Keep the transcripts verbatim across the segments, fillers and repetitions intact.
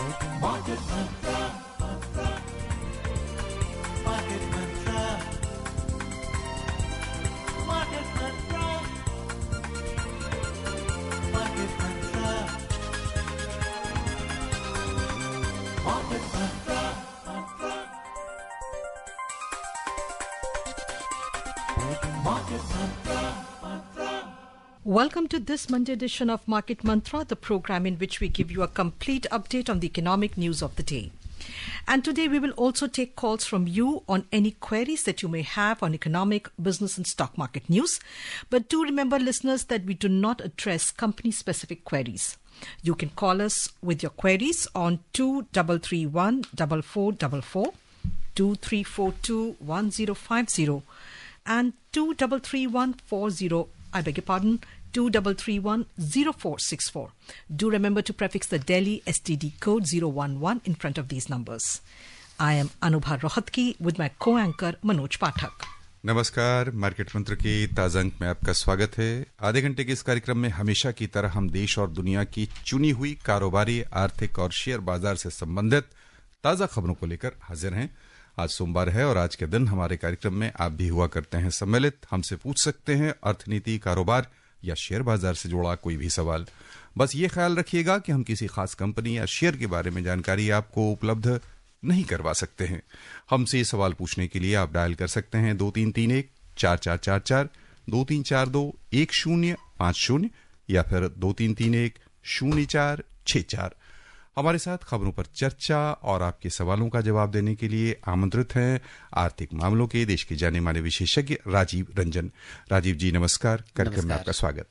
Market Mantra, Market Mantra, Market Mantra, Market Mantra, Market Mantra, Mantra, Market Mantra, Mantra. Welcome to this Monday edition of Market Mantra, the program in which we give you a complete update on the economic news of the day. And today we will also take calls from you on any queries that you may have on economic, business and stock market news. But do remember, listeners, that we do not address company-specific queries. You can call us with your queries on two three three one, four four four four, two three four two, one zero five zero and two three three one, four zero I beg your pardon, two three three one, zero four six four. Do remember to prefix the Delhi S T D code zero one one in front of these numbers. I am Anubha Rohatgi with my co-anchor Manoj Pathak. नमस्कार, market Mantra के ताजा अंक में आपका स्वागत है। आधे घंटे के इस कार्यक्रम में हमेशा की तरह हम देश और दुनिया की चुनी हुई कारोबारी, आर्थिक और शेयर बाजार से संबंधित ताजा खबरों को लेकर हाजिर हैं। आज सोमवार है और आज के दिन हमारे कार्यक्रम में आप भी हुआ करते हैं सम्मिलित। हमसे पूछ सकते हैं अर्थनीति, कारोबार या शेयर बाजार से जुड़ा कोई भी सवाल। बस ये ख्याल रखिएगा कि हम किसी खास कंपनी या शेयर के बारे में जानकारी आपको उपलब्ध नहीं करवा सकते हैं। हमसे सवाल पूछने के लिए आप डायल कर सकते हैं दो तीन तीन एक चार चार चार चार, दो तीन चार दो एक शून्य पांच शून्य या फिर दो तीन तीन एक शून्य चार छह चार। हमारे साथ खबरों पर चर्चा और आपके सवालों का जवाब देने के लिए आमंत्रित हैं आर्थिक मामलों के देश के जाने माने विशेषज्ञ राजीव रंजन। राजीव जी नमस्कार, कार्यक्रम में आपका स्वागत।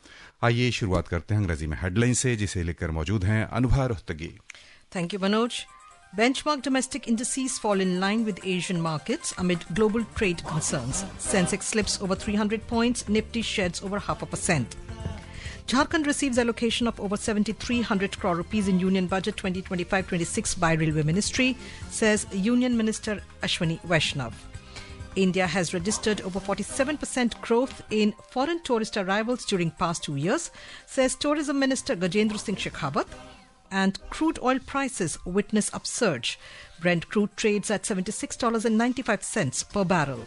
आइए शुरुआत करते हैं अंग्रेजी में हेडलाइन से, जिसे लेकर मौजूद हैं Anubha Rohatgi. Thank you, Manoj. Benchmark domestic indices fall in line with Asian markets amid global trade concerns. Sensex slips over three hundred points, Nifty sheds over half a percent. Jharkhand receives allocation of over seven thousand three hundred crore rupees in Union Budget twenty twenty-five twenty-six by Railway Ministry, says Union Minister Ashwini Vaishnav. India has registered over forty-seven percent growth in foreign tourist arrivals during past two years, says Tourism Minister Gajendra Singh Shekhawat. And crude oil prices witness upsurge. Brent crude trades at seventy-six dollars and ninety-five cents per barrel.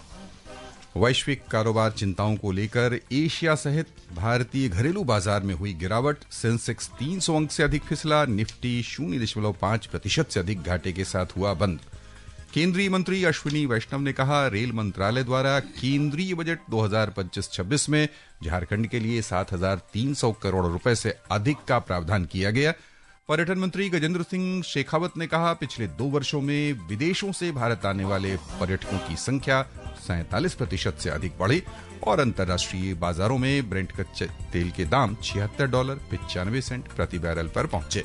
वैश्विक कारोबार चिंताओं को लेकर Asia सहित भारतीय घरेलू बाजार में हुई गिरावट। सेंसेक्स तीन सौ अंक से अधिक फिसला, निफ्टी शून्य दशमलव पांच प्रतिशत से अधिक घाटे के साथ हुआ बंद। केंद्रीय मंत्री अश्विनी वैष्णव ने कहा, रेल मंत्रालय द्वारा केंद्रीय बजट दो हज़ार पच्चीस छब्बीस में झारखंड के लिए सात हजार तीन सौ करोड़ रुपए से अधिक का प्रावधान किया गया। पर्यटन मंत्री गजेंद्र सिंह शेखावत ने कहा, पिछले दो वर्षों में विदेशों से भारत आने वाले पर्यटकों की संख्या सैंतालीस प्रतिशत से अधिक बढ़ी और अंतर्राष्ट्रीय बाजारों में ब्रेंट कच्चे तेल के दाम छिहत्तर डॉलर पचानवे सेंट प्रति बैरल पर पहुंचे।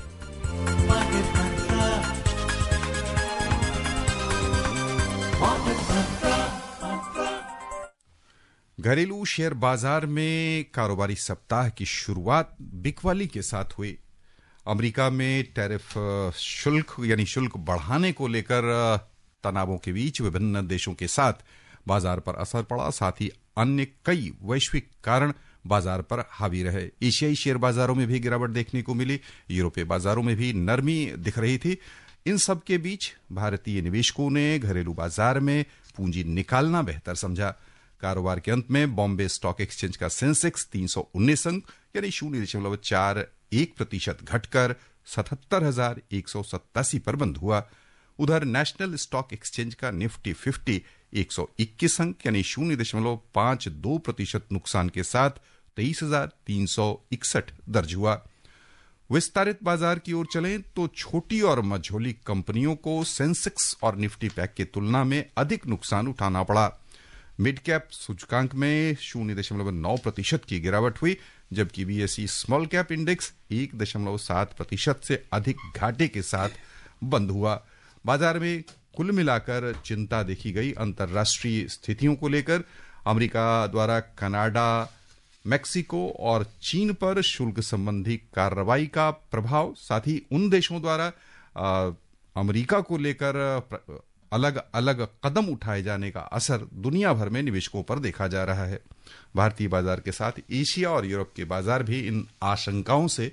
घरेलू शेयर बाजार में कारोबारी सप्ताह की शुरुआत बिकवाली के साथ हुई। अमेरिका में टैरिफ शुल्क यानी शुल्क बढ़ाने को लेकर तनावों के बीच विभिन्न देशों के साथ बाजार पर असर पड़ा। साथ ही अन्य कई वैश्विक कारण बाजार पर हावी रहे। एशियाई शेयर बाजारों में भी गिरावट देखने को मिली, यूरोपीय बाजारों में भी नरमी दिख रही थी। इन सब के बीच भारतीय निवेशकों ने घरेलू बाजार में पूंजी निकालना बेहतर समझा। कारोबार के अंत में बॉम्बे स्टॉक एक्सचेंज का सेंसेक्स तीन सौ उन्नीस अंक यानी शून्य दशमलव चार एक प्रतिशत घटकर सतहत्तर हजार एक सौ सत्तासी पर बंद हुआ। उधर नेशनल स्टॉक एक्सचेंज का निफ्टी फिफ्टी एक सौ इक्कीस अंक यानी शून्य दशमलव पांच दो प्रतिशत नुकसान के साथ तेईस हजार तीन सौ इकसठ दर्ज हुआ। विस्तारित बाजार की ओर चलें तो छोटी और मझोली कंपनियों को सेंसेक्स और निफ्टी पैक की तुलना में अधिक नुकसान उठाना पड़ा। मिड कैप सूचकांक में शून्य दशमलव नौ प्रतिशत की गिरावट हुई, जबकि बीएसई स्मॉल कैप इंडेक्स एक दशमलव सात प्रतिशत से अधिक घाटे के साथ बंद हुआ। बाजार में कुल मिलाकर चिंता देखी गई अंतर्राष्ट्रीय स्थितियों को लेकर। अमेरिका द्वारा कनाडा, मेक्सिको और चीन पर शुल्क संबंधी कार्रवाई का प्रभाव, साथ ही उन देशों द्वारा अमेरिका को लेकर अलग अलग कदम उठाए जाने का असर दुनिया भर में निवेशकों पर देखा जा रहा है। भारतीय बाजार के साथ एशिया और यूरोप के बाजार भी इन आशंकाओं से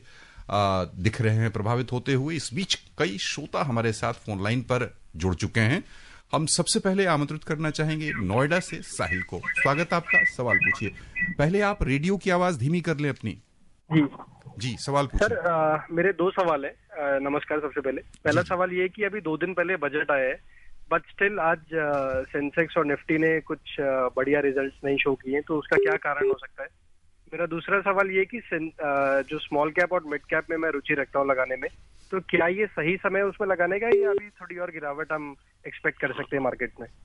आ, दिख रहे हैं प्रभावित होते हुए। इस बीच कई श्रोता हमारे साथ फोन लाइन पर जुड़ चुके हैं। हम सबसे पहले आमंत्रित करना चाहेंगे नोएडा से साहिल को। स्वागत आपका, सवाल पूछिए। पहले आप रेडियो की आवाज धीमी कर लें अपनी। जी जी, सवाल पूछिए। सर, आ, मेरे दो सवाल है। आ, नमस्कार। सबसे पहले पहला सवाल ये है कि अभी दो दिन पहले बजट आया है, बट स्टिल आज सेंसेक्स और निफ्टी ने कुछ आ, बढ़िया रिजल्ट्स नहीं शो किए, तो उसका क्या कारण हो सकता है। मेरा दूसरा सवाल ये है कि आ, जो स्मॉल कैप और मिड कैप में मैं रुचि रखता हूँ लगाने में, तो क्या ये सही समय है उसमें लगाने का, या अभी थोड़ी और गिरावट हम एक्सपेक्ट कर सकते हैं मार्केट में।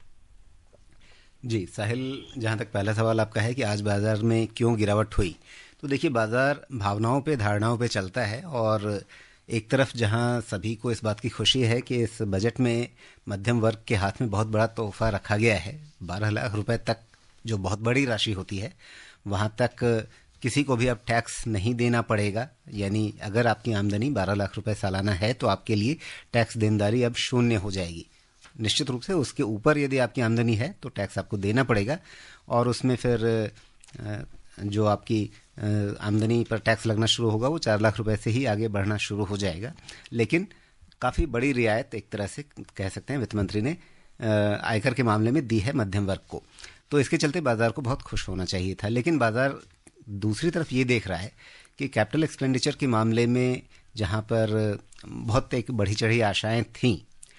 जी साहिल, जहाँ तक पहला सवाल आपका है कि आज बाजार में क्यों गिरावट हुई, तो देखिए बाजार भावनाओं पे, धारणाओं पे चलता है। और एक तरफ जहां सभी को इस बात की खुशी है कि इस बजट में मध्यम वर्ग के हाथ में बहुत बड़ा तोहफा रखा गया है, बारह लाख रुपए तक, जो बहुत बड़ी राशि होती है, वहां तक किसी को भी अब टैक्स नहीं देना पड़ेगा। यानी अगर आपकी आमदनी बारह लाख रुपए सालाना है तो आपके लिए टैक्स देनदारी अब शून्य हो जाएगी। निश्चित रूप से उसके ऊपर यदि आपकी आमदनी है तो टैक्स आपको देना पड़ेगा, और उसमें फिर जो आपकी आमदनी पर टैक्स लगना शुरू होगा वो चार लाख रुपए से ही आगे बढ़ना शुरू हो जाएगा। लेकिन काफ़ी बड़ी रियायत एक तरह से कह सकते हैं वित्त मंत्री ने आयकर के मामले में दी है मध्यम वर्ग को, तो इसके चलते बाजार को बहुत खुश होना चाहिए था। लेकिन बाजार दूसरी तरफ ये देख रहा है कि कैपिटल एक्सपेंडिचर के मामले में जहाँ पर बहुत एक बढ़ी चढ़ी आशाएं थीं,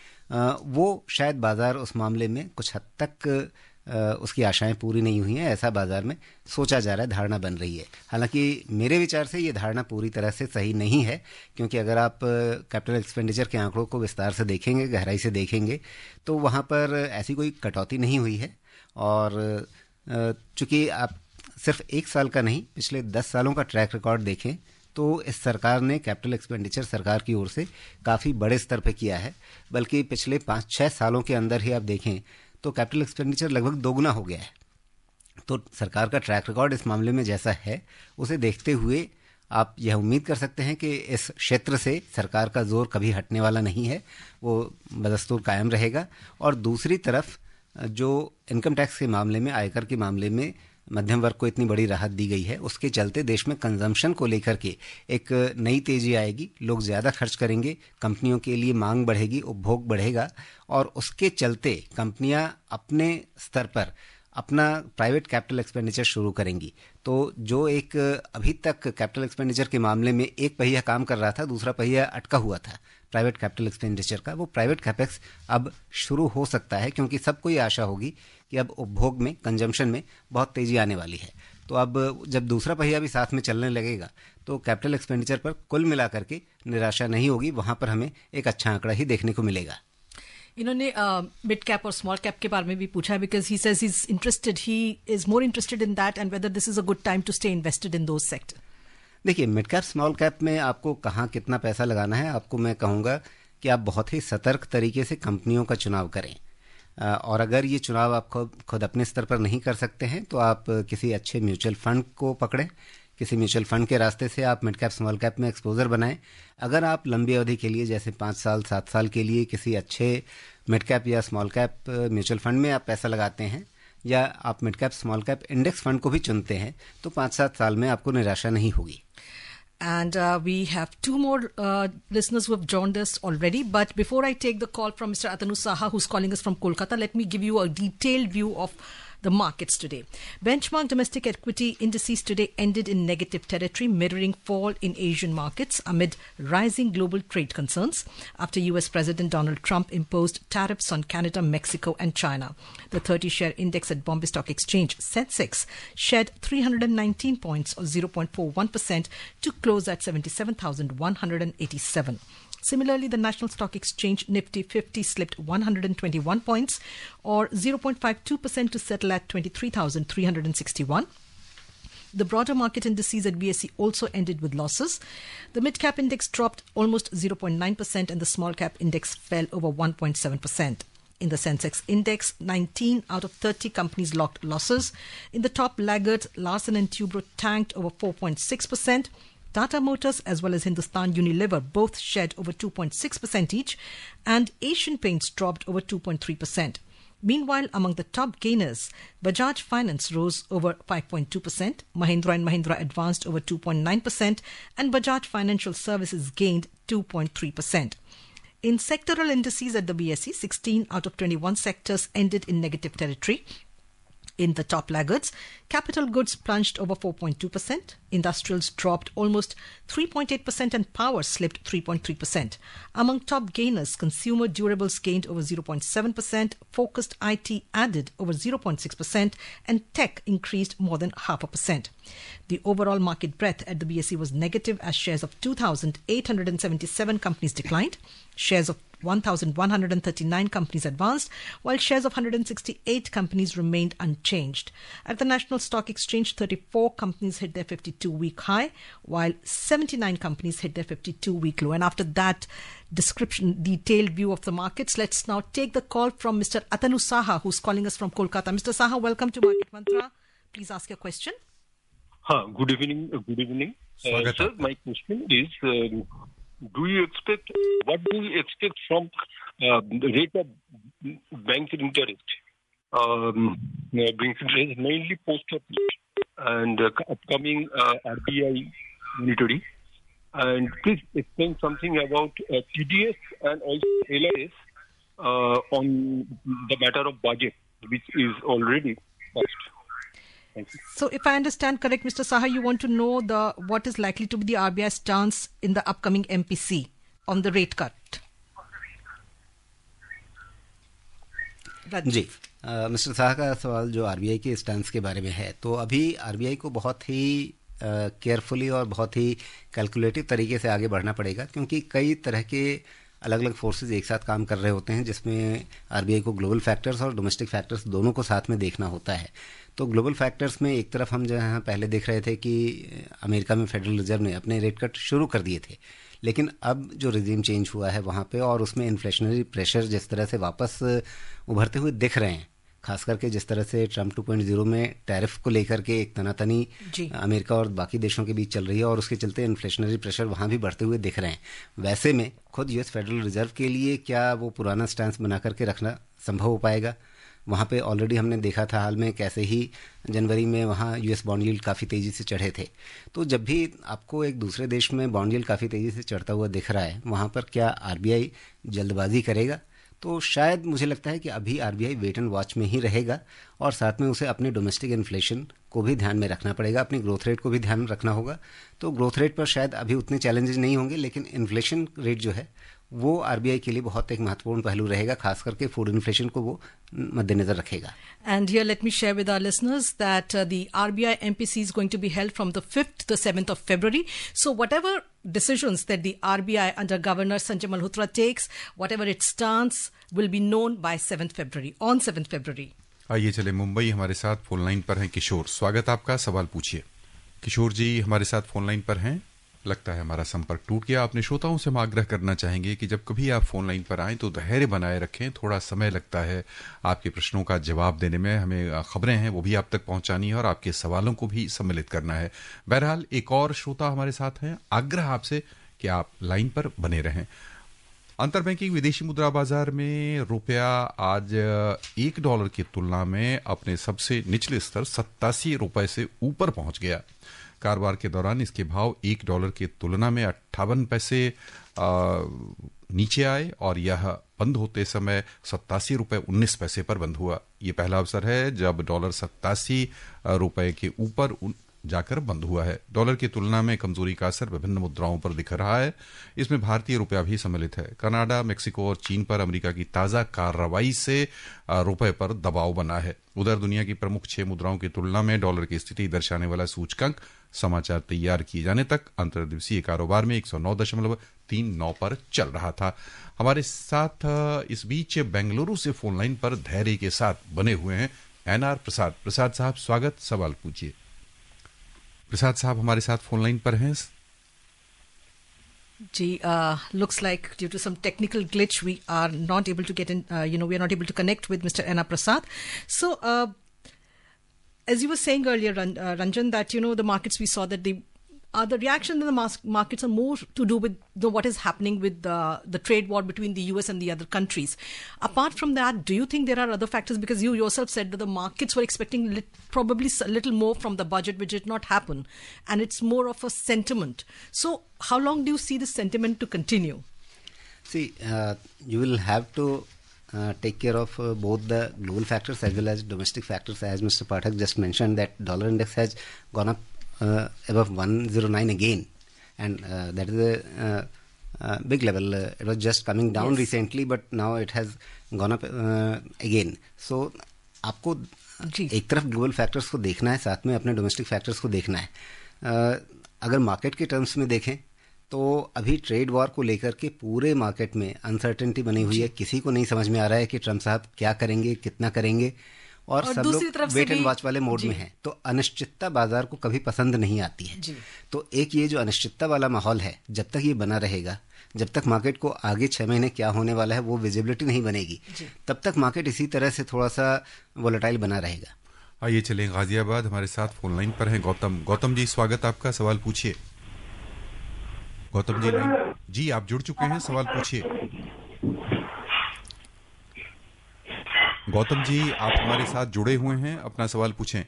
वो शायद बाजार उस मामले में कुछ हद तक उसकी आशाएं पूरी नहीं हुई हैं, ऐसा बाजार में सोचा जा रहा है, धारणा बन रही है। हालांकि मेरे विचार से ये धारणा पूरी तरह से सही नहीं है, क्योंकि अगर आप कैपिटल एक्सपेंडिचर के आंकड़ों को विस्तार से देखेंगे, गहराई से देखेंगे, तो वहाँ पर ऐसी कोई कटौती नहीं हुई है। और चूंकि आप सिर्फ एक साल का नहीं, पिछले दस सालों का ट्रैक रिकॉर्ड देखें तो इस सरकार ने कैपिटल एक्सपेंडिचर सरकार की ओर से काफ़ी बड़े स्तर पर किया है। बल्कि पिछले पाँच छः सालों के अंदर ही आप देखें तो कैपिटल एक्सपेंडिचर लगभग दोगुना हो गया है। तो सरकार का ट्रैक रिकॉर्ड इस मामले में जैसा है, उसे देखते हुए आप यह उम्मीद कर सकते हैं कि इस क्षेत्र से सरकार का जोर कभी हटने वाला नहीं है, वो बदस्तूर कायम रहेगा। और दूसरी तरफ जो इनकम टैक्स के मामले में, आयकर के मामले में मध्यम वर्ग को इतनी बड़ी राहत दी गई है, उसके चलते देश में कंजम्पशन को लेकर के एक नई तेजी आएगी। लोग ज़्यादा खर्च करेंगे, कंपनियों के लिए मांग बढ़ेगी, उपभोग बढ़ेगा, और उसके चलते कंपनियां अपने स्तर पर अपना प्राइवेट कैपिटल एक्सपेंडिचर शुरू करेंगी। तो जो एक अभी तक कैपिटल एक्सपेंडिचर के मामले में एक पहिया काम कर रहा था, दूसरा पहिया अटका हुआ था प्राइवेट कैपिटल एक्सपेंडिचर का, वो प्राइवेट कैपेक्स अब शुरू हो सकता है, क्योंकि सबको ये आशा होगी कि अब उपभोग में, कंजम्पशन में बहुत तेजी आने वाली है। तो अब जब दूसरा पहिया भी साथ में चलने लगेगा तो कैपिटल एक्सपेंडिचर पर कुल मिलाकर के निराशा नहीं होगी, वहां पर हमें एक अच्छा आंकड़ा ही देखने को मिलेगा। इन्होंने मिड कैप और स्मॉल कैप के बारे में भी पूछा है, because he says he is interested, he is more interested in that and whether this is a good time to stay invested in those sector. देखिए, मिड कैप स्मॉल कैप में आपको कहाँ कितना पैसा लगाना है, आपको मैं कहूँगा कि आप बहुत ही सतर्क तरीके से कंपनियों का चुनाव करें। और अगर ये चुनाव आप खुद खुद अपने स्तर पर नहीं कर सकते हैं तो आप किसी अच्छे म्यूचुअल फंड को पकड़ें, किसी म्यूचुअल फंड के रास्ते से आप मिड कैप स्मॉल कैप में एक्सपोजर बनाएं। अगर आप लंबी अवधि के लिए, जैसे पाँच साल सात साल के लिए किसी अच्छे मिड कैप या स्मॉल कैप म्यूचुअल फंड में आप पैसा लगाते हैं, या आप mid cap small cap index fund को भी चुनते हैं, तो पाँच सात साल में आपको निराशा नहीं होगी। And uh, we have two more uh, listeners who have joined us already. But before I take the call from Mister Atanu Saha, who's calling us from Kolkata, let me give you a detailed view of the markets today. Benchmark domestic equity indices today ended in negative territory, mirroring fall in Asian markets amid rising global trade concerns after U S President Donald Trump imposed tariffs on Canada, Mexico and China. The thirty-share index at Bombay Stock Exchange, Sensex, shed three hundred nineteen points or zero point four one percent to close at seventy-seven thousand one hundred eighty-seven. Similarly, the National Stock Exchange Nifty fifty slipped one hundred twenty-one points or zero point five two percent to settle at twenty-three thousand three hundred sixty-one. The broader market indices at B S E also ended with losses. The mid-cap index dropped almost zero point nine percent and the small-cap index fell over one point seven percent. In the Sensex index, nineteen out of thirty companies logged losses. In the top laggards, Larsen and Toubro tanked over four point six percent. Tata Motors as well as Hindustan Unilever both shed over two point six percent each, and Asian Paints dropped over two point three percent. Meanwhile, among the top gainers, Bajaj Finance rose over five point two percent, Mahindra and Mahindra advanced over two point nine percent, and Bajaj Financial Services gained two point three percent. In sectoral indices at the B S E, sixteen out of twenty-one sectors ended in negative territory. In the top laggards, capital goods plunged over four point two percent, industrials dropped almost three point eight percent, and power slipped three point three percent. Among top gainers, consumer durables gained over zero point seven percent, focused I T added over zero point six percent, and tech increased more than half a percent. The overall market breadth at the B S E was negative as shares of two thousand eight hundred seventy-seven companies declined, shares of one thousand one hundred thirty-nine companies advanced, while shares of one hundred sixty-eight companies remained unchanged. At the National Stock Exchange, thirty-four companies hit their fifty-two-week high, while seventy-nine companies hit their fifty-two-week low. And after that description, detailed view of the markets, let's now take the call from Mister Atanu Saha, who's calling us from Kolkata. Mister Saha, welcome to Market Mantra. Please ask your question. Huh, good evening. Uh, good evening. Uh, sir, my question is, um, do you expect, what do you expect from uh, the rate of bank interest? Um, uh, bank interest mainly post office and uh, upcoming uh, R B I monitoring. And please explain something about uh, T D S and also L I S uh, on the matter of budget, which is already passed. Thank you. So if I understand correct, Mister Saha, you want to know the what is likely to be the R B I stance in the upcoming M P C on the rate cut. जी, mister Saha का सवाल जो RBI के stance के बारे में है, तो अभी आरबीआई को बहुत ही केयरफुली और बहुत ही कैलकुलेटिव तरीके से आगे बढ़ना पड़ेगा, क्योंकि कई तरह के अलग अलग फोर्सेस एक साथ काम कर रहे होते हैं, जिसमें आरबीआई को ग्लोबल फैक्टर्स और डोमेस्टिक फैक्टर्स दोनों को साथ में देखना होता है। तो ग्लोबल फैक्टर्स में एक तरफ हम जहाँ पहले देख रहे थे कि अमेरिका में फेडरल रिजर्व ने अपने रेट कट शुरू कर दिए थे, लेकिन अब जो रिजीम चेंज हुआ है वहाँ पे और उसमें इन्फ्लेशनरी प्रेशर जिस तरह से वापस उभरते हुए दिख रहे हैं, खास करके जिस तरह से ट्रम्प टू पॉइंट ज़ीरो में टैरिफ को लेकर के एक तनातनी अमेरिका और बाकी देशों के बीच चल रही है और उसके चलते इन्फ्लेशनरी प्रेशर वहाँ भी बढ़ते हुए दिख रहे हैं। वैसे में खुद यूएस फेडरल रिजर्व के लिए क्या वो पुराना स्टैंस बना करके रखना संभव हो पाएगा? वहाँ पे ऑलरेडी हमने देखा था हाल में कैसे ही जनवरी में वहाँ यूएस बॉन्ड यील्ड काफ़ी तेज़ी से चढ़े थे। तो जब भी आपको एक दूसरे देश में बॉन्ड यील्ड काफ़ी तेज़ी से चढ़ता हुआ दिख रहा है, वहाँ पर क्या आरबीआई जल्दबाजी करेगा? तो शायद मुझे लगता है कि अभी आरबीआई वेट एंड वॉच में ही रहेगा और साथ में उसे अपने डोमेस्टिक इन्फ्लेशन को भी ध्यान में रखना पड़ेगा, अपनी ग्रोथ रेट को भी ध्यान में रखना होगा। तो ग्रोथ रेट पर शायद अभी उतने चैलेंजेस नहीं होंगे, लेकिन इन्फ्लेशन रेट जो है वो आरबीआई के लिए बहुत एक महत्वपूर्ण पहलू रहेगा, खास करके फूड इन्फ्लेशन को वो मद्देनजर रखेगा। And here let me share with our listeners that uh, the R B I M P C is going to be held from the fifth to the seventh of February. So whatever decisions that the R B I under Governor Sanjay Malhotra takes, whatever its stance will be known by seventh February, on seventh February. आइए चले मुंबई, हमारे साथ phone line पर हैं किशोर। स्वागत आपका, सवाल पूछिए। किशोर जी हमारे साथ फोन लाइन पर हैं। लगता है हमारा संपर्क टूट गया। अपने श्रोताओं से हम आग्रह करना चाहेंगे कि जब कभी आप फोन लाइन पर आएं तो धैर्य बनाए रखें, थोड़ा समय लगता है आपके प्रश्नों का जवाब देने में, हमें खबरें हैं वो भी आप तक पहुंचानी है और आपके सवालों को भी सम्मिलित करना है। बहरहाल एक और श्रोता हमारे साथ हैं, आग्रह आपसे कि आप लाइन पर बने रहें। अंतरबैंकिंग विदेशी मुद्रा बाजार में रुपया आज एक डॉलर की तुलना में अपने सबसे निचले स्तर सत्तासी रुपए से ऊपर पहुंच गया। कारोबार के दौरान इसके भाव एक डॉलर की तुलना में अट्ठावन पैसे नीचे आए और यह बंद होते समय सत्तासी रुपए उन्नीस पैसे पर बंद हुआ। ये पहला अवसर है जब डॉलर सत्तासी रुपए के ऊपर जाकर बंद हुआ है। डॉलर की तुलना में कमजोरी का असर विभिन्न मुद्राओं पर दिख रहा है, इसमें भारतीय रुपया भी सम्मिलित है। कनाडा, मेक्सिको और चीन पर अमेरिका की ताजा कार्रवाई से रुपए पर दबाव बना है। उधर दुनिया की प्रमुख छह मुद्राओं की तुलना में डॉलर की स्थिति दर्शाने वाला सूचकांक समाचार तैयार किए जाने तक अंतर्दिवसीय कारोबार में एक सौ नौ दशमलव तीन नौ पर चल रहा था। हमारे साथ इस बीच बेंगलुरु से फोन लाइन पर धैर्य के साथ बने हुए हैं एनआर प्रसाद। प्रसाद साहब स्वागत, सवाल पूछिए। प्रसाद साहब हमारे साथ फोन लाइन पर हैं। Gee, uh, looks like due to some technical glitch, we are not able to get in, uh, you know, we are not able to connect with Mister N R Prasad. So, uh, as you were saying earlier, Ran- uh, Ranjan, that, you know, the markets, we saw that the Uh, the reaction in the mas- markets are more to do with the, what is happening with the, the trade war between the U S and the other countries. Apart from that, do you think there are other factors? Because you yourself said that the markets were expecting lit- probably a little more from the budget, which did not happen. And it's more of a sentiment. So how long do you see this sentiment to continue? See, uh, you will have to uh, take care of uh, both the global factors as well as domestic factors. As Mister Pathak just mentioned, that dollar index has gone up uh, above one oh nine again, and uh, that is a uh, uh, big level. Uh, it was just coming down Yes. recently, but now it has gone up uh, again. So आपको जी. एक तरफ global factors को देखना है, साथ में अपने domestic factors को देखना है. uh, अगर मार्केट के टर्म्स में देखें तो अभी ट्रेड वॉर को लेकर के पूरे मार्केट में अनसर्टेनिटी बनी हुई है. किसी को नहीं समझ में आ रहा है कि ट्रम्प साहब क्या करेंगे, कितना करेंगे, और, और सब दूसरी लोग तरफ से वेट एंड भी- वॉच वाले मोड जी. में हैं. तो अनिश्चितता बाजार को कभी पसंद नहीं आती है. जी. तो एक ये जो अनिश्चितता वाला माहौल है, जब तक ये बना रहेगा, जब तक मार्केट को आगे छह महीने क्या होने वाला है वो विजिबिलिटी नहीं बनेगी, तब तक मार्केट इसी तरह से थोड़ा सा वोलेटाइल बना रहेगा. आइए चलें गाजियाबाद. हमारे साथ फोन लाइन पर हैं गौतम. गौतम जी, स्वागत आपका. सवाल पूछिए. गौतम जी लाइन जी, आप जुड़ चुके हैं, सवाल पूछिए. गौतम जी, आप हमारे साथ जुड़े हुए हैं, अपना सवाल पूछें.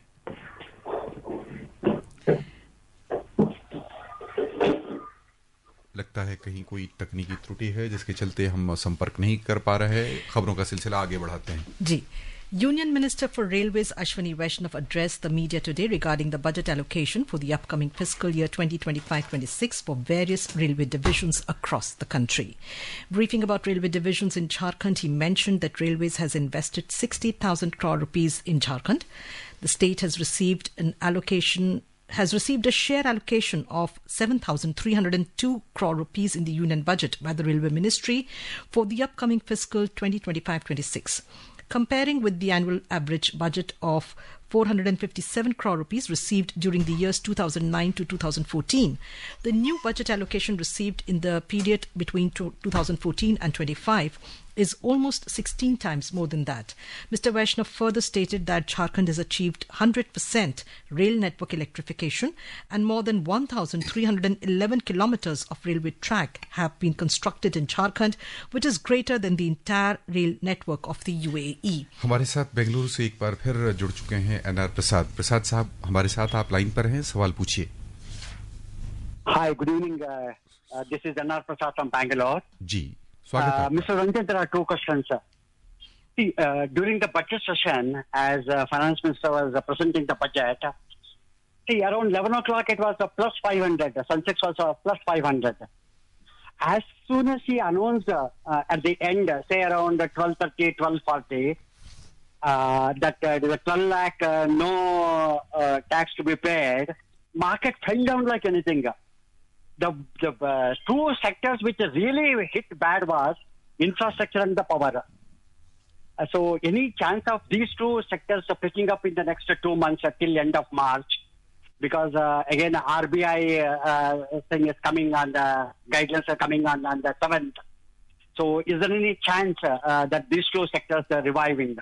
लगता है कहीं कोई तकनीकी त्रुटि है जिसके चलते हम संपर्क नहीं कर पा रहे हैं. खबरों का सिलसिला आगे बढ़ाते हैं. Ji. Union Minister for Railways Ashwani Vaishnav addressed the media today regarding the budget allocation for the upcoming fiscal year twenty twenty-five twenty-six for various railway divisions across the country. Briefing about railway divisions in Jharkhand, he mentioned that Railways has invested sixty thousand crore rupees in Jharkhand. The state has received an allocation has received a share allocation of seven thousand three hundred two crore rupees in the union budget by the Railway Ministry for the upcoming fiscal twenty twenty-five twenty-six. Comparing with the annual average budget of four hundred fifty-seven crore rupees received during the years two thousand nine to two thousand fourteen, the new budget allocation received in the period between two thousand fourteen and twenty-five is almost sixteen times more than that. Mister Vaishnav further stated that Jharkhand has achieved one hundred percent rail network electrification and more than one thousand three hundred eleven kilometers of railway track have been constructed in Jharkhand, which is greater than the entire rail network of the U A E. हमारे साथ बेंगलुरु से एक बार फिर जुड़ चुके हैं N R प्रसाद. प्रसाद साहब, हमारे साथ आप लाइन पर हैं, सवाल पूछिए. Hi, good evening. Uh, uh, this is N R Prasad from Bangalore. जी, स्वागत है. Uh, Mister Ranjan, there are two questions. Sir. See, uh, during the budget session, as uh, Finance Minister was uh, presenting the budget, see, around eleven o'clock it was a plus five hundred. Sensex was a plus five hundred. As soon as he announced uh, uh, at the end, uh, say around twelve thirty, twelve forty, uh, that uh, there was twelve lakh uh, no uh, tax to be paid, market fell down like anything. The, the uh, two sectors which really hit bad was infrastructure and the power. Uh, so any chance of these two sectors uh, picking up in the next uh, two months uh, till end of March? Because uh, again, R B I uh, thing is coming on, the guidelines are coming on, on the seventh. So is there any chance uh, uh, that these two sectors are reviving?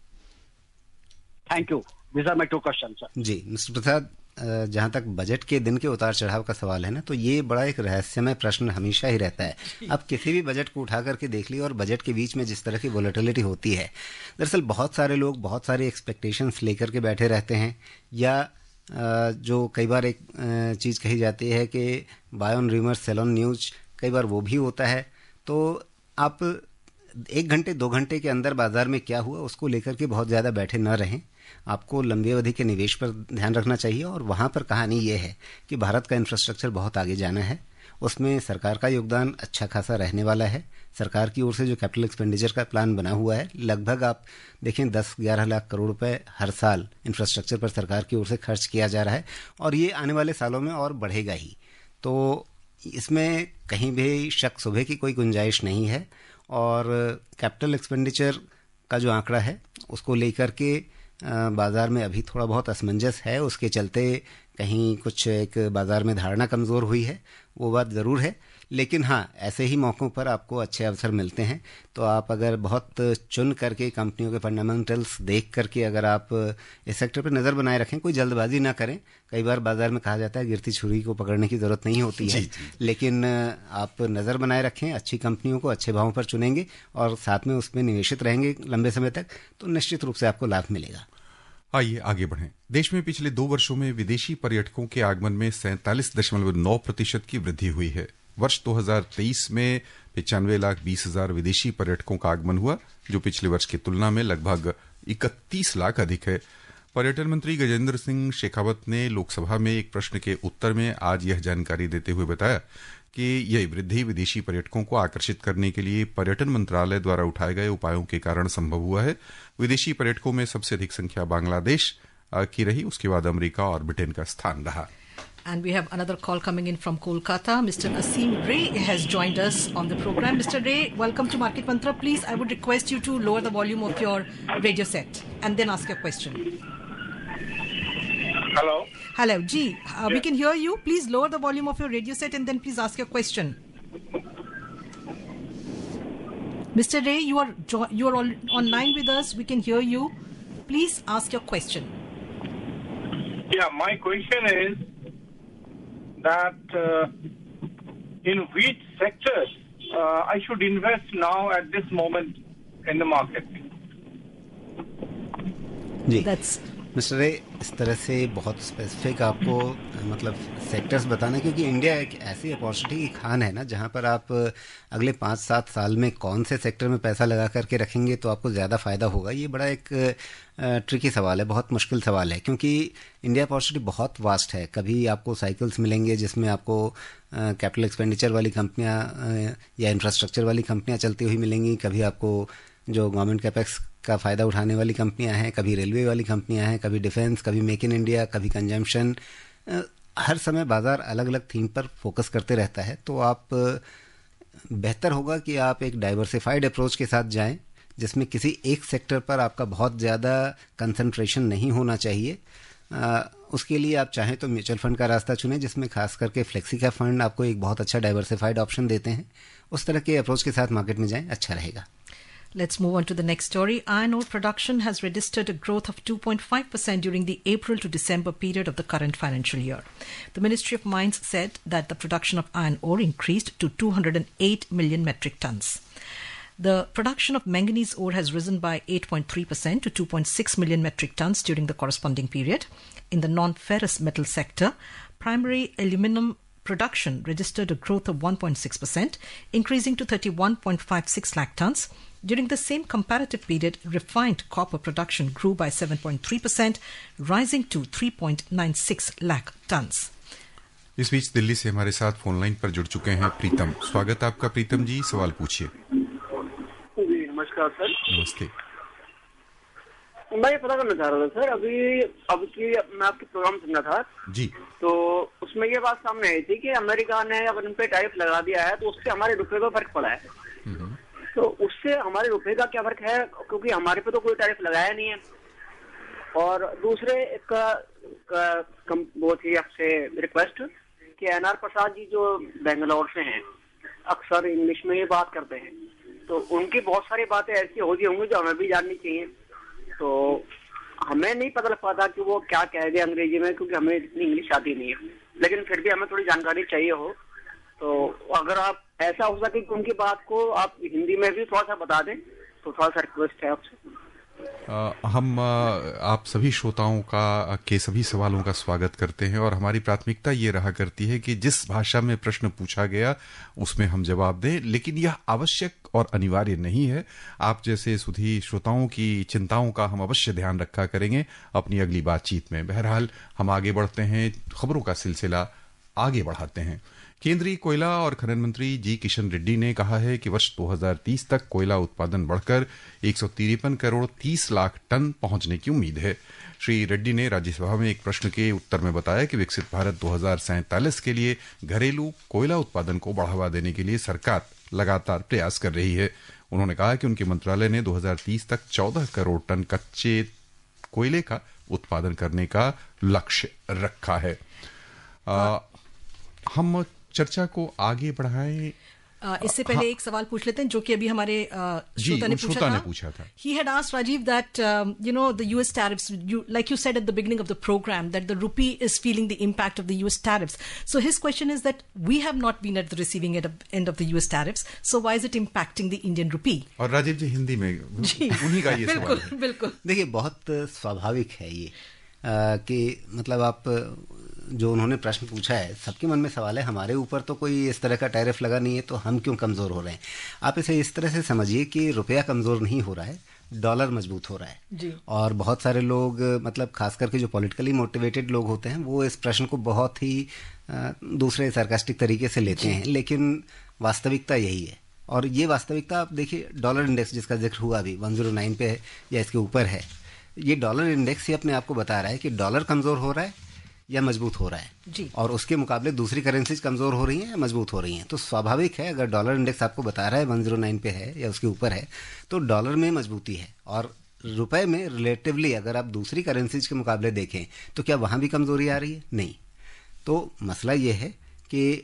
Thank you. These are my two questions. Sir. जी, mister Prasad, जहाँ तक budget के दिन के उतार चढ़ाव का सवाल है ना, तो ये बड़ा एक रहस्यमय प्रश्न हमेशा ही रहता है. अब किसी भी बजट को उठा करके देख लिया और बजट के बीच में जिस तरह की वोलेटिलिटी होती है, दरअसल बहुत सारे लोग बहुत सारे एक्सपेक्टेशंस लेकर के बैठे रहते हैं, या जो कई बार एक चीज़ कही जाती है कि buy on rumour sell on news, कई बार वो भी होता है. तो आप एक घंटे दो घंटे के अंदर बाजार में क्या हुआ उसको लेकर के बहुत ज़्यादा बैठे न रहें. आपको लंबी अवधि के निवेश पर ध्यान रखना चाहिए. और वहाँ पर कहानी ये है कि भारत का इंफ्रास्ट्रक्चर बहुत आगे जाना है, उसमें सरकार का योगदान अच्छा खासा रहने वाला है. सरकार की ओर से जो कैपिटल एक्सपेंडिचर का प्लान बना हुआ है, लगभग आप देखें दस ग्यारह लाख करोड़ रुपए हर साल इंफ्रास्ट्रक्चर पर सरकार की ओर से खर्च किया जा रहा है, और ये आने वाले सालों में और बढ़ेगा ही. तो इसमें कहीं भी शक शुबे की कोई गुंजाइश नहीं है. और कैपिटल एक्सपेंडिचर का जो आंकड़ा है उसको लेकर के बाजार में अभी थोड़ा बहुत असमंजस है. उसके चलते कहीं कुछ एक बाज़ार में धारणा कमज़ोर हुई है, वो बात ज़रूर है। लेकिन हाँ, ऐसे ही मौक़ों पर आपको अच्छे अवसर मिलते हैं। तो आप अगर बहुत चुन करके कंपनियों के फंडामेंटल्स देख करके अगर आप इस सेक्टर पर नज़र बनाए रखें, कोई जल्दबाजी ना करें। कई बार बाज़ार में कहा जाता है गिरती छुरी को पकड़ने की ज़रूरत नहीं होती है, लेकिन आप नज़र बनाए रखें, अच्छी कंपनियों को अच्छे भावों पर चुनेंगे और साथ में उसमें निवेशित रहेंगे लंबे समय तक, तो निश्चित रूप से आपको लाभ मिलेगा। आइए आगे बढ़ें। देश में पिछले दो वर्षों में विदेशी पर्यटकों के आगमन में सैंतालीस दशमलव नौ प्रतिशत की वृद्धि हुई है। वर्ष दो हज़ार तेईस में पचानवे लाख बीस हजार विदेशी पर्यटकों का आगमन हुआ, जो पिछले वर्ष की तुलना में लगभग इकतीस लाख अधिक है। पर्यटन मंत्री गजेंद्र सिंह शेखावत ने लोकसभा में एक प्रश्न के उत्तर में आज यह जानकारी देते हुए बताया कि यह वृद्धि विदेशी पर्यटकों को आकर्षित करने के लिए पर्यटन मंत्रालय द्वारा उठाए गए उपायों के कारण संभव हुआ है। विदेशी पर्यटकों में सबसे अधिक संख्या बांग्लादेश की रही, उसके बाद अमेरिका और ब्रिटेन का स्थान रहा। And we have another call coming in from Kolkata. Mister Asim Ray has joined us on the program. Mister Ray, welcome to Market Mantra. Please, I would request you to lower the volume of your radio set and then ask your question. Hello. Hello, Ji. Uh, yeah. We can hear you. Please lower the volume of your radio set and then please ask your question. Mister Ray, you are jo- you are on online with us. We can hear you. Please ask your question. Yeah, my question is that uh, in which sectors uh, I should invest now at this moment in the market? जी, That's mister Ray, इस तरह से बहुत specific आपको मतलब sectors बताना, क्योंकि India एक ऐसी अपॉर्चुनिटी की खान है ना, जहाँ पर आप अगले पाँच सात साल में कौन से सेक्टर में पैसा लगा करके रखेंगे तो आपको ज़्यादा फ़ायदा होगा। ये बड़ा एक ट्रिकी सवाल है, बहुत मुश्किल सवाल है, क्योंकि इंडिया अपॉर्चुनिटी बहुत वास्ट है। कभी आपको साइकिल्स मिलेंगे जिसमें आपको कैपिटल एक्सपेंडिचर वाली कंपनियाँ या इंफ्रास्ट्रक्चर वाली कंपनियाँ चलती हुई मिलेंगी, कभी आपको जो गवर्नमेंट कैपेक्स का फ़ायदा उठाने वाली कंपनियां हैं, कभी रेलवे वाली कंपनियां हैं, कभी डिफेंस, कभी मेक इन इंडिया, कभी कंजम्पशन। हर समय बाज़ार अलग अलग थीम पर फोकस करते रहता है। तो आप बेहतर होगा कि आप एक डाइवर्सिफाइड अप्रोच के साथ जाएं, जिसमें किसी एक सेक्टर पर आपका बहुत ज़्यादा कंसंट्रेशन नहीं होना चाहिए। आ, उसके लिए आप चाहें तो म्यूचुअल फंड का रास्ता चुनें, जिसमें खास करके फ्लेक्सी का फंड आपको एक बहुत अच्छा डाइवर्सिफाइड ऑप्शन देते हैं। उस तरह के अप्रोच के साथ मार्केट में जाएं, अच्छा रहेगा। Let's move on to the next story. Iron ore production has registered a growth of two point five percent during the April to December period of the current financial year. The Ministry of Mines said that the production of iron ore increased to two hundred eight million metric tons. The production of manganese ore has risen by eight point three percent to two point six million metric tons during the corresponding period. In the non-ferrous metal sector, primary aluminum production registered a growth of one point six percent, increasing to thirty-one point five six lakh tons. During the same comparative period, refined copper production grew by seven point three percent, rising to three point nine six lakh tons. इस बीच दिल्ली से हमारे साथ phone line पर जुड़ चुके हैं प्रीतम। स्वागत आपका प्रीतम जी, सवाल पूछिए। जी नमस्कार सर। नमस्ते। मैं ये पता करना चाह रहा था सर, अभी अब की मैं आपके प्रोग्राम सुना था जी, तो उसमें ये बात सामने आई थी कि अमेरिका ने अगर उन पे टैरिफ लगा दिया है तो उससे हमारे रुपए पर फर्क पड़ा है। तो उससे हमारे रुपए का क्या फर्क है, क्योंकि हमारे पे तो कोई टैरिफ लगाया नहीं है। और दूसरे एक वो थी आपसे रिक्वेस्ट कि एनआर प्रसाद जी जो बेंगलोर से हैं, अक्सर इंग्लिश में ये बात करते हैं, तो उनकी बहुत सारी बातें ऐसी होती होंगी जो हमें भी जाननी चाहिए। तो हमें नहीं पता लग पाता कि वो क्या कह गए अंग्रेजी में, क्योंकि हमें इतनी इंग्लिश आती नहीं है, लेकिन फिर भी हमें थोड़ी जानकारी चाहिए हो। तो अगर आप ऐसा हो सके कि उनकी बात को आप हिंदी में भी थोड़ा सा बता दें तो थोड़ा सा रिक्वेस्ट है आपसे। आ, हम आ, आप सभी श्रोताओं का के सभी सवालों का स्वागत करते हैं और हमारी प्राथमिकता ये रहा करती है कि जिस भाषा में प्रश्न पूछा गया उसमें हम जवाब दें, लेकिन यह आवश्यक और अनिवार्य नहीं है। आप जैसे सुधी श्रोताओं की चिंताओं का हम अवश्य ध्यान रखा करेंगे अपनी अगली बातचीत में। बहरहाल हम आगे बढ़ते हैं, खबरों का सिलसिला आगे बढ़ाते हैं। केंद्रीय कोयला और खनन मंत्री जी किशन रेड्डी ने कहा है कि वर्ष दो हज़ार तीस तक कोयला उत्पादन बढ़कर एक सौ तिरपन करोड़ तीस लाख टन पहुंचने की उम्मीद है। श्री रेड्डी ने राज्यसभा में एक प्रश्न के उत्तर में बताया कि विकसित भारत दो हज़ार सैंतालीस के लिए घरेलू कोयला उत्पादन को बढ़ावा देने के लिए सरकार लगातार प्रयास कर रही है। उन्होंने कहा कि उनके मंत्रालय ने दो हज़ार तीस तक चौदह करोड़ टन कच्चे कोयले का उत्पादन करने का लक्ष्य रखा है। आ, हम चर्चा को आगे बढ़ाएं। Uh, इससे पहले एक सवाल पूछ लेते हैं जो कि अभी हमारे uh, श्रोता ने पूछा था। पूछा था। He had asked Rajiv that um, you know the U S tariffs. You, like you said at the beginning of the program, that the rupee is feeling the impact of the U S tariffs. So his question is that we have not been at the receiving end of the U S tariffs. So why is it impacting the Indian rupee? और राजीव जी हिंदी में उन्हीं का ये सवाल है। बिल्कुल। देखिए बहुत स्वाभाविक है ये आ, कि मतलब आप जो उन्होंने प्रश्न पूछा है, सबके मन में सवाल है हमारे ऊपर तो कोई इस तरह का टैरिफ लगा नहीं है तो हम क्यों कमज़ोर हो रहे हैं। आप इसे इस तरह से समझिए कि रुपया कमज़ोर नहीं हो रहा है, डॉलर मजबूत हो रहा है जी। और बहुत सारे लोग मतलब खास करके जो पॉलिटिकली मोटिवेटेड लोग होते हैं वो इस प्रश्न को बहुत ही आ, दूसरे सार्कास्टिक तरीके से लेते हैं, लेकिन वास्तविकता यही है। और ये वास्तविकता आप देखिए, डॉलर इंडेक्स जिसका जिक्र हुआ अभी वन ज़ीरो नाइन पे है या इसके ऊपर है, ये डॉलर इंडेक्स ही अपने आप को बता रहा है कि डॉलर कमज़ोर हो रहा है या मजबूत हो रहा है जी। और उसके मुकाबले दूसरी करेंसीज कमज़ोर हो रही हैं या मजबूत हो रही हैं। तो स्वाभाविक है अगर डॉलर इंडेक्स आपको बता रहा है वन ज़ीरो नाइन पे है या उसके ऊपर है तो डॉलर में मजबूती है, और रुपए में रिलेटिवली अगर आप दूसरी करेंसीज के मुकाबले देखें तो क्या वहाँ भी कमज़ोरी आ रही है? नहीं। तो मसला ये है कि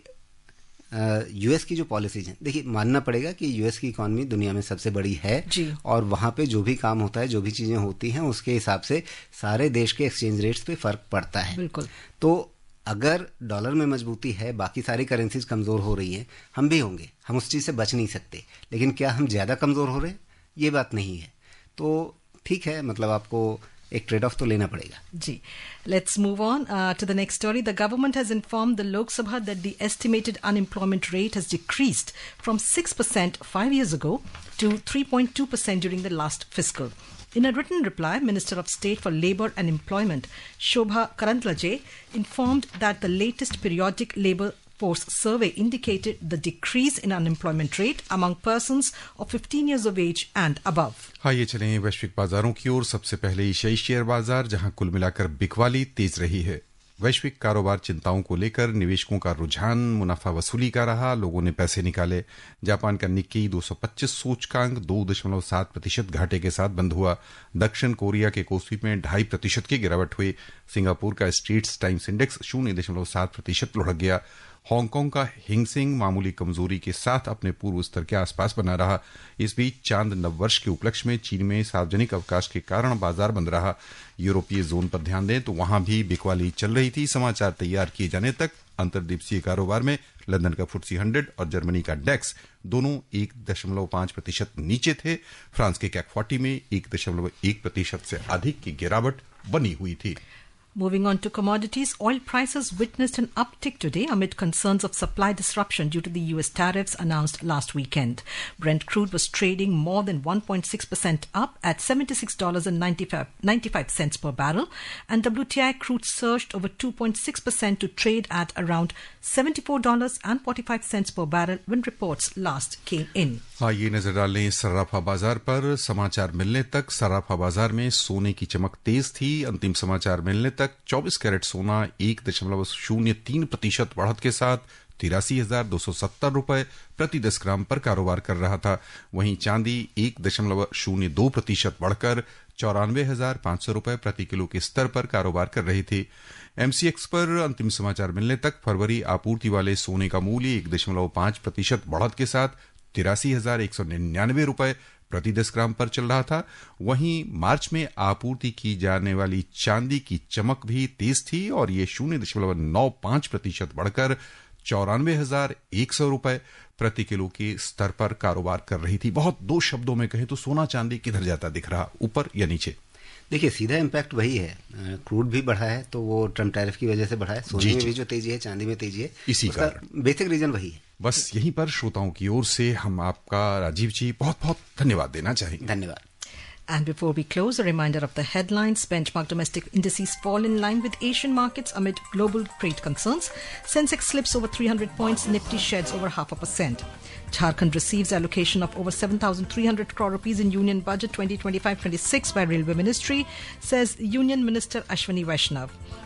यूएस की जो पॉलिसीज हैं, देखिए मानना पड़ेगा कि यूएस की इकॉनमी दुनिया में सबसे बड़ी है जी। और वहाँ पे जो भी काम होता है, जो भी चीज़ें होती हैं, उसके हिसाब से सारे देश के एक्सचेंज रेट्स पे फ़र्क पड़ता है। बिल्कुल। तो अगर डॉलर में मजबूती है, बाकी सारी करेंसीज कमज़ोर हो रही हैं, हम भी होंगे, हम उस चीज़ से बच नहीं सकते, लेकिन क्या हम ज़्यादा कमज़ोर हो रहे हैं? ये बात नहीं है। तो ठीक है, मतलब आपको एक ट्रेड ऑफ तो लेना पड़ेगा जी। Let's move on uh, to the next story. The government has informed the Lok Sabha that the estimated unemployment rate has decreased from six percent five years ago to three point two percent during the last fiscal. In a written reply, Minister of State for Labour and Employment, Shobha Karandlaje, informed that the latest periodic labour force survey indicated the decrease in unemployment rate among persons of fifteen years of age and above. हाँ, ये चलें वैश्विक बाजारों की ओर। सबसे पहले एशियाई share बाजार, जहां कुल मिलाकर बिकवाली तेज रही है। वैश्विक कारोबार चिंताओं को लेकर निवेशकों का रुझान मुनाफा वसूली का रहा, लोगों ने पैसे निकाले। जापान का निक्केई दो सौ पच्चीस सूचकांक दो दशमलव सात प्रतिशत घाटे के साथ बंद हुआ। दक्षिण कोरिया के कोस्पी में ढाई प्रतिशत की गिरावट हुई। सिंगापुर का स्ट्रीट्स टाइम्स इंडेक्स शून्य दशमलव सात प्रतिशत लुढ़क गया। हांगकांग का हिंगसेंग मामूली कमजोरी के साथ अपने पूर्व स्तर के आसपास बना रहा। इस बीच चांद नववर्ष के उपलक्ष्य में चीन में सार्वजनिक अवकाश के कारण बाजार बंद रहा। यूरोपीय जोन पर ध्यान दें तो वहां भी बिकवाली चल रही थी। समाचार तैयार किए जाने तक अंतर्देशीय कारोबार में लंदन का फुट्सी हंड्रेड और जर्मनी का डेक्स दोनों एक दशमलव पांच प्रतिशत नीचे थे। फ्रांस के कैक फोर्टी में एक दशमलव एक प्रतिशत से अधिक की गिरावट बनी हुई थी। Moving on to commodities, oil prices witnessed an uptick today amid concerns of supply disruption due to the U S tariffs announced last weekend. Brent crude was trading more than one point six percent up at seventy-six dollars and ninety-five cents per barrel, and W T I crude surged over two point six percent to trade at around seventy-four dollars and forty-five cents per barrel when reports last came in. हाँ, ये नजर डालें सर्राफा बाजार पर। समाचार मिलने तक सर्राफा बाजार में सोने की चमक तेज थी। अंतिम समाचार मिलने तक चौबीस कैरेट सोना एक दशमलव शून्य तीन प्रतिशत बढ़त के साथ तिरासी हजार दो सौ सत्तर रुपए प्रति दस ग्राम पर कारोबार कर रहा था। वहीं चांदी एक दशमलव शून्य दो प्रतिशत बढ़कर चौरानवे हजार पांच सौ रुपए प्रति किलो के स्तर पर कारोबार कर रही थी। एमसीएक्स पर अंतिम समाचार मिलने तक फरवरी आपूर्ति वाले सोने का मूल्य एक दशमलव पांच प्रतिशत बढ़त के साथ तिरासी हजार एक सौ निन्यानवे रुपए प्रति दस ग्राम पर चल रहा था। वहीं मार्च में आपूर्ति की जाने वाली चांदी की चमक भी तेज थी और ये शून्य दशमलव नौ पांच प्रतिशत बढ़कर चौरानवे हजार एक सौ रुपए प्रति किलो के स्तर पर कारोबार कर रही थी। बहुत दो शब्दों में कहें तो सोना चांदी किधर जाता दिख रहा, ऊपर या नीचे? देखिए सीधा इम्पैक्ट वही है, क्रूड भी बढ़ा है तो वो ट्रम्प टैरिफ की वजह से बढ़ा है। सोने में भी जो तेजी है, चांदी में तेजी है, इसी का बेसिक रीजन वही है। बस यहीं पर श्रोताओं की ओर से हम आपका राजीव जी बहुत बहुत धन्यवाद देना चाहेंगे। धन्यवाद। And before we close, a reminder of the headlines. Benchmark domestic indices fall in line with Asian markets amid global trade concerns. Sensex slips over three hundred points, Nifty sheds over half a percent. Jharkhand receives allocation of over seven thousand three hundred crore rupees in Union Budget twenty twenty-five twenty-six by Railway Ministry, says Union Minister Ashwini Vaishnav.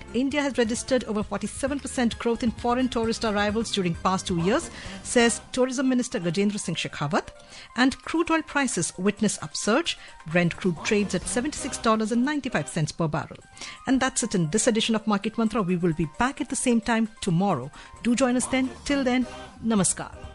India has registered over forty-seven percent growth in foreign tourist arrivals during past two years, says Tourism Minister Gajendra Singh Shekhawat. And crude oil prices witness upsurge. Brent crude trades at seventy-six dollars and ninety-five cents per barrel. And that's it in this edition of Market Mantra. We will be back at the same time tomorrow. Do join us then. Till then, namaskar.